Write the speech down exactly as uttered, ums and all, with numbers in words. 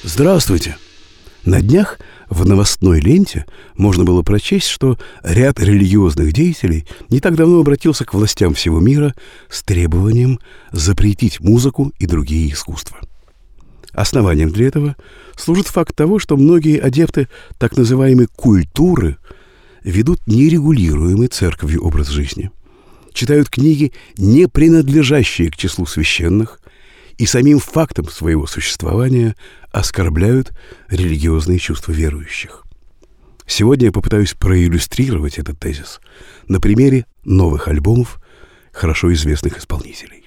Здравствуйте! На днях в новостной ленте можно было прочесть, что ряд религиозных деятелей не так давно обратился к властям всего мира с требованием запретить музыку и другие искусства. Основанием для этого служит факт того, что многие адепты так называемой культуры ведут нерегулируемый церковью образ жизни, читают книги, не принадлежащие к числу священных, и самим фактом своего существования оскорбляют религиозные чувства верующих. Сегодня я попытаюсь проиллюстрировать этот тезис на примере новых альбомов хорошо известных исполнителей.